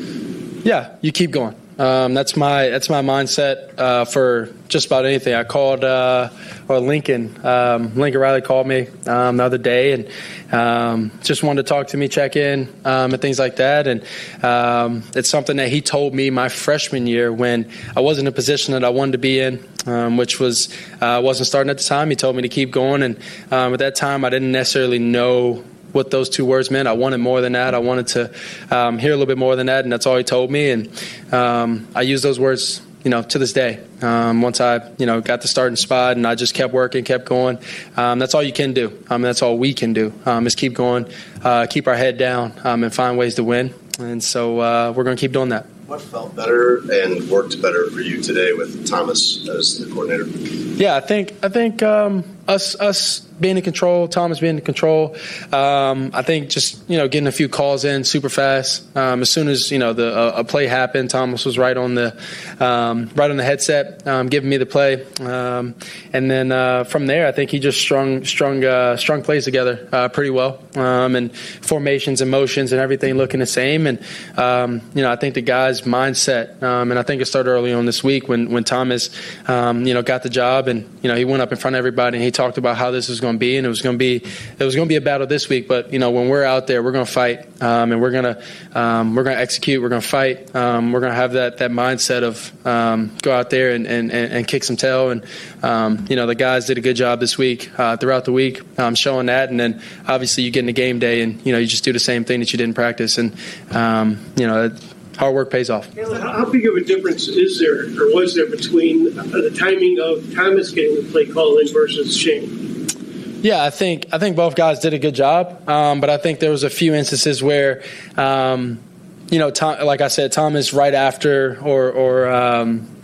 Yeah, you keep going. Um, that's my that's my mindset uh, for just about anything. I called uh, or Lincoln um, Lincoln Riley called me um, the other day and um, just wanted to talk to me, check in, um, and things like that. And um, it's something that he told me my freshman year when I wasn't in a position that I wanted to be in, um, which was I uh, wasn't starting at the time. He told me to keep going, and um, at that time I didn't necessarily know what those two words meant. I wanted more than that. I wanted to um, hear a little bit more than that, and that's all he told me. And um, I use those words, you know, to this day. Um, once I, you know, got the starting spot, and I just kept working, kept going. Um, that's all you can do. Um, that's all we can do um, is keep going, uh, keep our head down, um, and find ways to win. And so uh, we're going to keep doing that. What felt better and worked better for you today with Thomas as the coordinator? Yeah, I think I think um, us us being in control, Thomas being in control. Um, I think just you know getting a few calls in super fast. Um, as soon as you know the a, a play happened, Thomas was right on the um, right on the headset, um, giving me the play, um, and then uh, from there, I think he just strung strung uh, strung plays together uh, pretty well, um, and formations and motions and everything looking the same. And um, you know I think the guys' mindset, um, and I think it started early on this week when when Thomas um, you know got the job, and you know he went up in front of everybody and he talked about how this was going to be, and it was going to be it was going to be a battle this week. But you know when we're out there, we're going to fight, um, and we're going to um, we're going to execute. We're going to fight. Um, we're going to have that that mindset of um, go out there and, and, and kick some tail. And um, you know the guys did a good job this week uh, throughout the week, um, showing that. And then obviously you get into game day, and you know you just do the same thing that you did in practice, and um, you know. Hard work pays off. How big of a difference is there, or was there, between the timing of Thomas getting the play call in versus Shane? Yeah, I think I think both guys did a good job, um, but I think there was a few instances where, um, you know, Tom, like I said, Thomas right after or or um,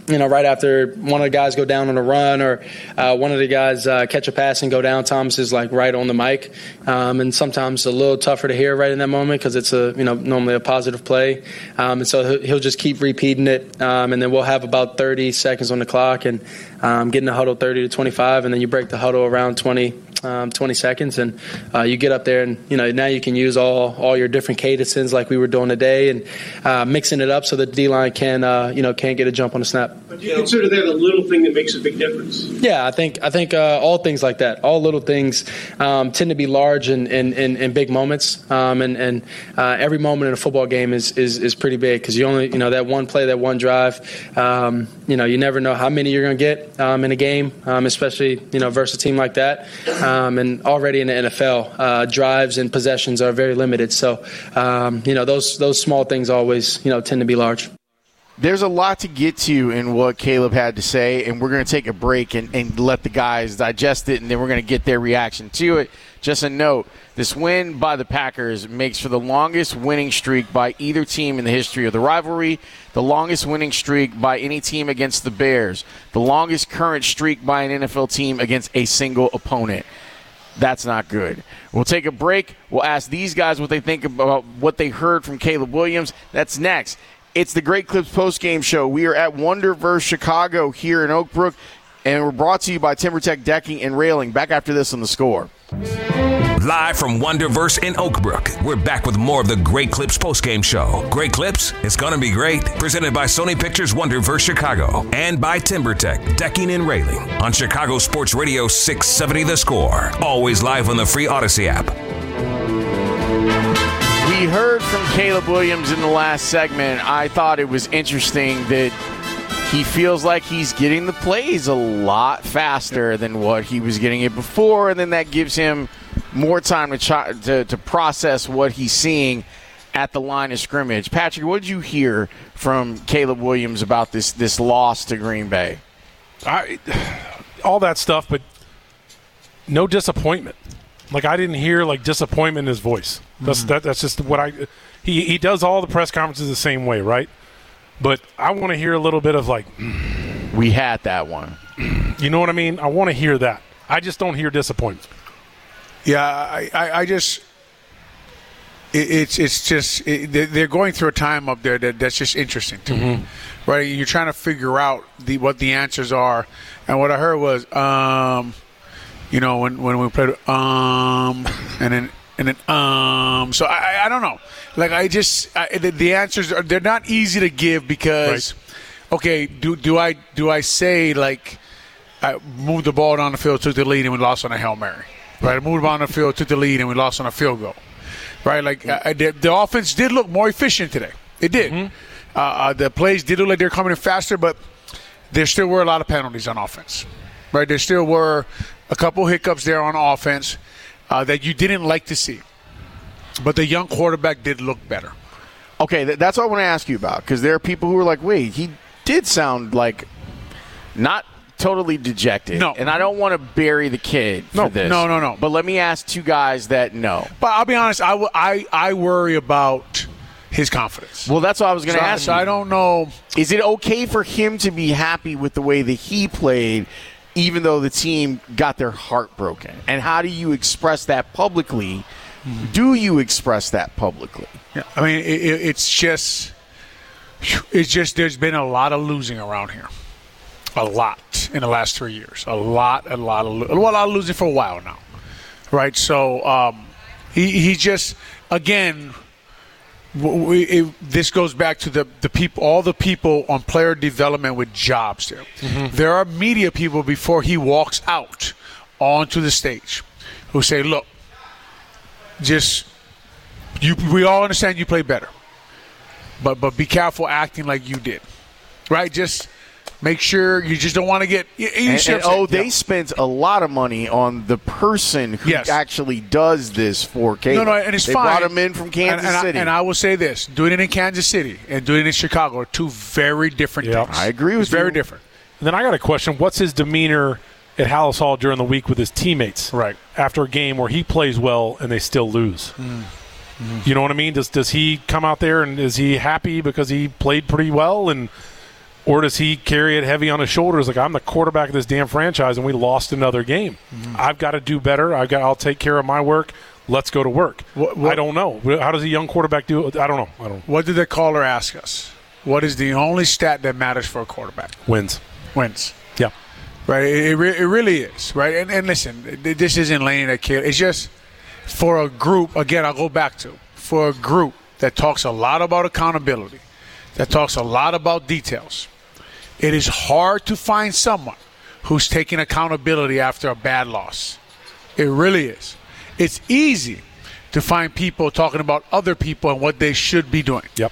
you know, right after one of the guys go down on a run or uh, one of the guys uh, catch a pass and go down, Thomas is like right on the mic. Um, and sometimes a little tougher to hear right in that moment because it's a, you know, normally a positive play. Um, and so he'll just keep repeating it. Um, and then we'll have about thirty seconds on the clock and um, get in the huddle thirty to twenty-five. And then you break the huddle around twenty, um, twenty seconds. And uh, you get up there and, you know, now you can use all, all your different cadences like we were doing today and uh, mixing it up so that the D-line can, uh, you know, can get a jump on the snap. But do you consider that a little thing that makes a big difference? Yeah, I think I think uh, all things like that, all little things um, tend to be large in, in, in, in big moments. Um, and and uh, every moment in a football game is is, is pretty big because you only, you know, that one play, that one drive, um, you know, you never know how many you're going to get um, in a game, um, especially, you know, versus a team like that. Um, and already in the N F L, uh, drives and possessions are very limited. So, um, you know, those those small things always, you know, tend to be large. There's a lot to get to in what Caleb had to say, and we're going to take a break and, and let the guys digest it, and then we're going to get their reaction to it. Just a note, this win by the Packers makes for the longest winning streak by either team in the history of the rivalry, the longest winning streak by any team against the Bears, the longest current streak by an N F L team against a single opponent. That's not good. We'll take a break. We'll ask these guys what they think about what they heard from Caleb Williams. That's next. It's the Great Clips postgame show. We are at Wonderverse Chicago here in Oak Brook, and we're brought to you by TimberTech Decking and Railing. Back after this on The Score. Live from Wonderverse in Oak Brook, we're back with more of the Great Clips postgame show. Great Clips? It's going to be great. Presented by Sony Pictures Wonderverse Chicago and by TimberTech Decking and Railing on Chicago Sports Radio six seventy The Score. Always live on the free Odyssey app. We heard from Caleb Williams in the last segment. I thought it was interesting that he feels like he's getting the plays a lot faster than what he was getting it before, and then that gives him more time to try, to, to process what he's seeing at the line of scrimmage. Patrick, what did you hear from Caleb Williams about this this loss to Green Bay? I, all that stuff, but no disappointment. Like, I didn't hear, like, disappointment in his voice. That's mm-hmm. that, that's just what I – he he does all the press conferences the same way, right? But I want to hear a little bit of, like – we had that one. You know what I mean? I want to hear that. I just don't hear disappointment. Yeah, I, I, I just it, – it's it's just it, – they're going through a time up there that, that's just interesting to mm-hmm. me, right? You're trying to figure out the what the answers are. And what I heard was um, – you know, when, when we played, um, and then, and then, um, so I, I don't know. Like, I just, I, the, the answers are, they're not easy to give because, right. okay, do, do I, do I say, like, I moved the ball down the field, took the lead, and we lost on a Hail Mary, right? I moved the ball down the field, took the lead, and we lost on a field goal, right? Like, I, the, the offense did look more efficient today. It did. Mm-hmm. Uh, uh, the plays did look like they were coming in faster, but there still were a lot of penalties on offense, right? There still were a couple hiccups there on offense uh, that you didn't like to see. But the young quarterback did look better. Okay, th- that's what I want to ask you about, because there are people who are like, wait, he did sound like not totally dejected. No. And I don't want to bury the kid for no, this. No, no, no. But let me ask two guys that know. But I'll be honest, I, w- I, I worry about his confidence. Well, that's what I was going to so, ask so you. I don't know. Is it okay for him to be happy with the way that he played, even though the team got their heart broken? And how do you express that publicly? Mm-hmm. Do you express that publicly? Yeah, I mean, it, it's just, it's just. There's been a lot of losing around here, a lot in the last three years. A lot, a lot of, a lot of losing for a while now, right? So um, he he just again. We, it, this goes back to the, the people, all the people on player development with jobs there. Mm-hmm. There are media people before he walks out onto the stage who say, look, just you. We all understand you play better, but but be careful acting like you did, right? Just make sure you just don't want to get. You, you and, and, oh, they yeah. spent a lot of money on the person who yes. actually does this for Caleb. No, no, and it's they fine. They brought him in from Kansas and, and City. I, and I will say this: doing it in Kansas City and doing it in Chicago are two very different yep. things. I agree with it's you. Very different. And then I got a question: what's his demeanor at Hallis Hall during the week with his teammates? Right after a game where he plays well and they still lose. Mm. Mm-hmm. You know what I mean? Does does he come out there and is he happy because he played pretty well and Or does he carry it heavy on his shoulders like, I'm the quarterback of this damn franchise and we lost another game. Mm-hmm. I've got to do better. I've got, I'll take care of my work. Let's go to work. What, what, I don't know. How does a young quarterback do it? I don't know. I don't know. What did the caller ask us? What is the only stat that matters for a quarterback? Wins. Wins. Yeah. Right. It, it, re- it really is. Right. And, and listen, this isn't laying a kid. It's just for a group, again, I'll go back to, for a group that talks a lot about accountability, that talks a lot about details, it is hard to find someone who's taking accountability after a bad loss. It really is. It's easy to find people talking about other people and what they should be doing. Yep.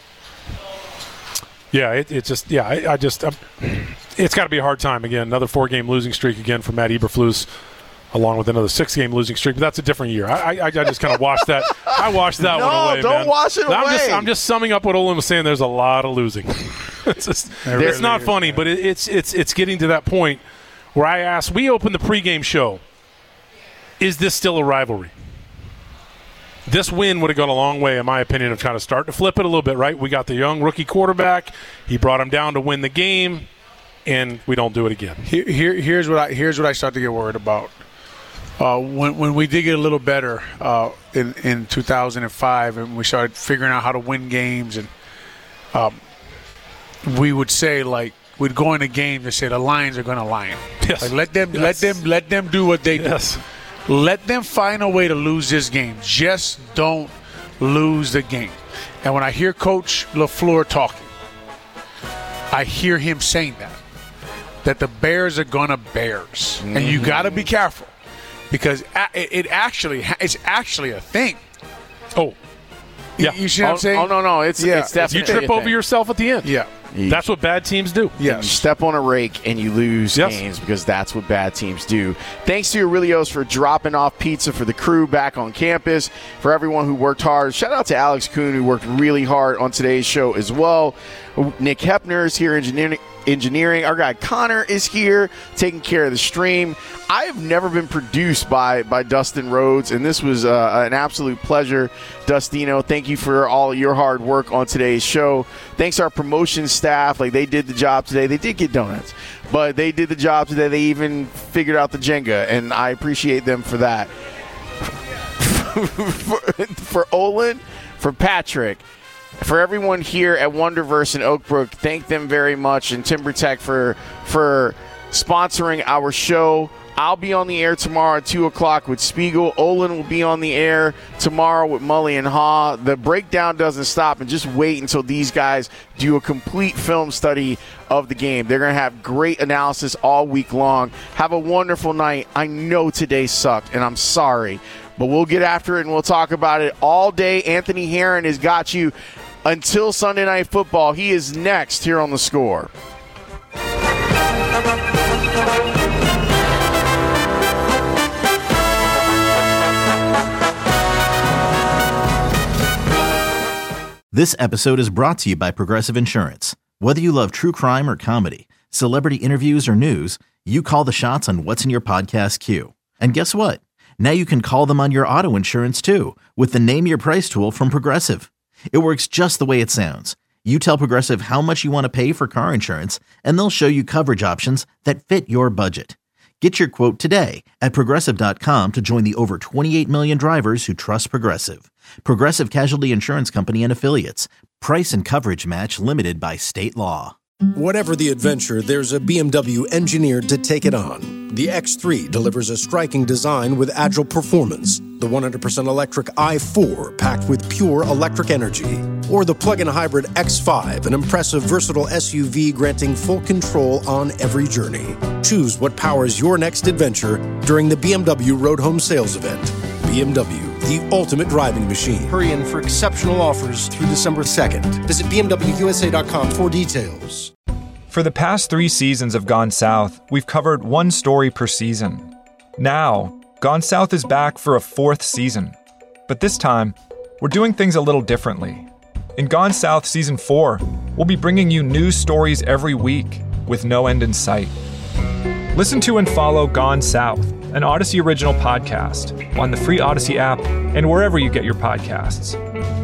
Yeah, it, it just, yeah, I, I just, I'm, it's got to be a hard time. Again, another four-game losing streak again for Matt Eberflus, along with another six-game losing streak. But that's a different year. I, I, I just kind of washed that. I washed that no, one away, don't man. wash it I'm away. Just, I'm just summing up what Olin was saying. There's a lot of losing. it's just, it's really not is, funny, man. But it, it's it's it's getting to that point where I asked. We opened the pregame show. Is this still a rivalry? This win would have gone a long way, in my opinion, of trying to start to flip it a little bit, right? We got the young rookie quarterback. He brought him down to win the game, and we don't do it again. Here, here, here's what I here's what I start to get worried about. Uh, when when we did get a little better uh, in in two thousand five, and we started figuring out how to win games, and um, we would say like we'd go in a game to say the Lions are going to Lion. Yes. Like let them yes. let them let them do what they yes. do. Let them find a way to lose this game. Just don't lose the game. And when I hear Coach LaFleur talking, I hear him saying that, that the Bears are going to Bears. Mm-hmm. And you got to be careful because it actually it's actually a thing. Oh, yeah. You see what oh, I'm saying? Oh, no, no. It's, yeah. it's definitely You trip over yourself at the end. Yeah. You, that's what bad teams do. Yes. You step on a rake and you lose yes. games because that's what bad teams do. Thanks to Aurelio's for dropping off pizza for the crew back on campus. For everyone who worked hard, shout out to Alex Kuhn who worked really hard on today's show as well. Nick Hepner is here engineering. Engineering. Our guy Connor is here taking care of the stream. I have never been produced by by Dustin Rhodes, and this was uh, an absolute pleasure. Dustino, thank you for all your hard work on today's show. Thanks to our promotion staff. Like, they did the job today. They did get donuts, but they did the job today. They even figured out the Jenga, and I appreciate them for that. for, for Olin, for Patrick, for everyone here at Wonderverse in Oak Brook, thank them very much, and TimberTech for for sponsoring our show. I'll be on the air tomorrow at two o'clock with Spiegel. Olin will be on the air tomorrow with Mully and Haw. The breakdown doesn't stop, and just wait until these guys do a complete film study of the game. They're going to have great analysis all week long. Have a wonderful night. I know today sucked, and I'm sorry, but we'll get after it, and we'll talk about it all day. Anthony Herron has got you until Sunday Night Football. He is next here on The Score. This episode is brought to you by Progressive Insurance. Whether you love true crime or comedy, celebrity interviews or news, you call the shots on what's in your podcast queue. And guess what? Now you can call them on your auto insurance too with the Name Your Price tool from Progressive. It works just the way it sounds. You tell Progressive how much you want to pay for car insurance, and they'll show you coverage options that fit your budget. Get your quote today at Progressive dot com to join the over twenty-eight million drivers who trust Progressive. Progressive Casualty Insurance Company and Affiliates. Price and coverage match limited by state law. Whatever the adventure, there's a B M W engineered to take it on. The X three delivers a striking design with agile performance. The one hundred percent electric i four packed with pure electric energy. Or the plug-in hybrid X five, an impressive, versatile S U V granting full control on every journey. Choose what powers your next adventure during the B M W Road Home Sales Event. B M W, the ultimate driving machine. Hurry in for exceptional offers through December second. Visit B M W U S A dot com for details. For the past three seasons of Gone South, we've covered one story per season. Now, Gone South is back for a fourth season. But this time, we're doing things a little differently. In Gone South Season four, we'll be bringing you news stories every week with no end in sight. Listen to and follow Gone South, an Odyssey original podcast, on the free Odyssey app and wherever you get your podcasts.